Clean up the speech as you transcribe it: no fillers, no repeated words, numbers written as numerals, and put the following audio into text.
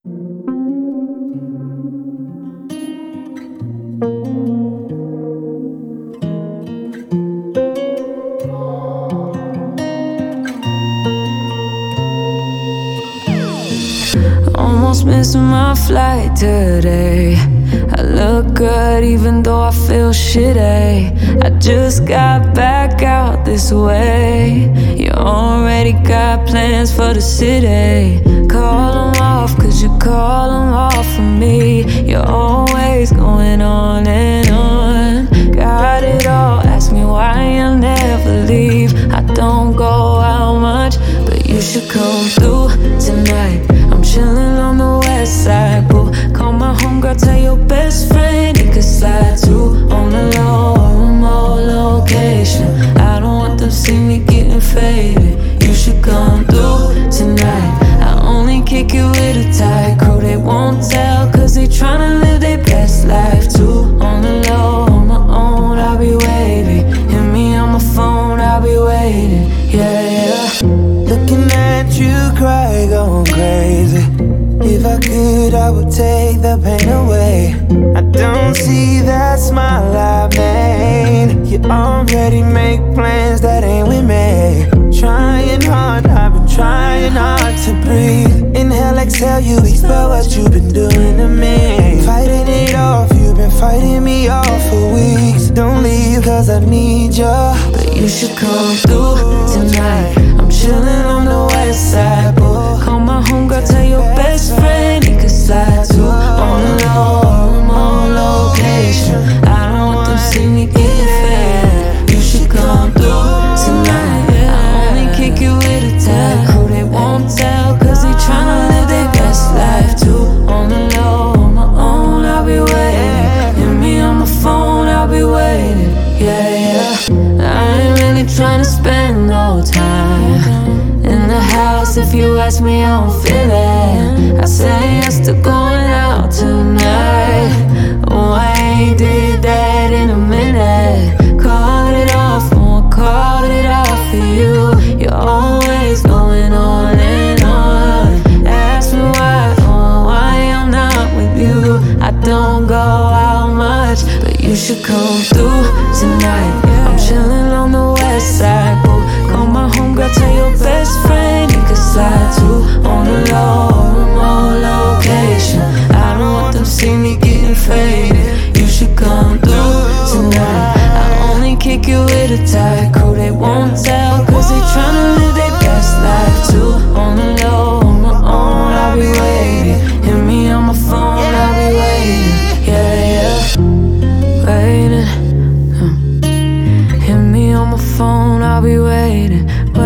Almost missing my flight today. I look good even though I feel shitty. I just got back out this way. You already got plans for the city. Call them off cause you call them off for me. You're always going on and on. Got it all, ask me why I'll never leave. I don't go out much, but you should come through tonight. I'm chillin' on the west side, boo. Call my homegirl, tell your best friend he could slide too. On the low or remote location. I don't want them see me getting faded. You should come through tonight. I only kick it with a tight crew. They won't tell cause they tryna live their best life too. On the low, on my own, I'll be waiting. Hit me on my phone, I'll be waiting. Yeah. Looking at you cry, going crazy. If I could, I would take the pain away. I don't see that smile I made. You already make plans that ain't with me. Trying hard, I've been trying hard to breathe. Inhale, exhale, you expel what you've been doing to me. Fighting it off, you've been fighting me off for weeks. Don't leave cause I need you, but you should come through tonight. I'm chillin' on the west side, boo. Call my homegirl, tell your best friend he could slide too. On the low, remote location. I don't want them see me getting fed. You should come through tonight. I only kick you with a tag crew. They won't tell cause they tryna live their best life too. On the low, on my own, I'll be waiting. Hit me on my phone, I'll be waiting. Yeah. I ain't really tryna spend no time in the house. If you ask me how I'm feeling, I say yes to going out tonight. Oh, I ain't did that in a minute. Called it off, won't call it off for you. You're always going on and on. Ask me why I'm not with you. I don't go out much, but you should come through tonight. I'm chillin' on the west side, boo. Call my homegirl, tell your best friend he could slide too. On the low, remote location. I don't want them see me getting faded. You should come through tonight. I only kick you with a tight crew. They won't tell cause they tryna live their best life too. On the low, on my own, I'll be waiting. Hit me on my phone, I'll be waiting. Yeah. Waiting. Hit me on my phone, I'll be waiting.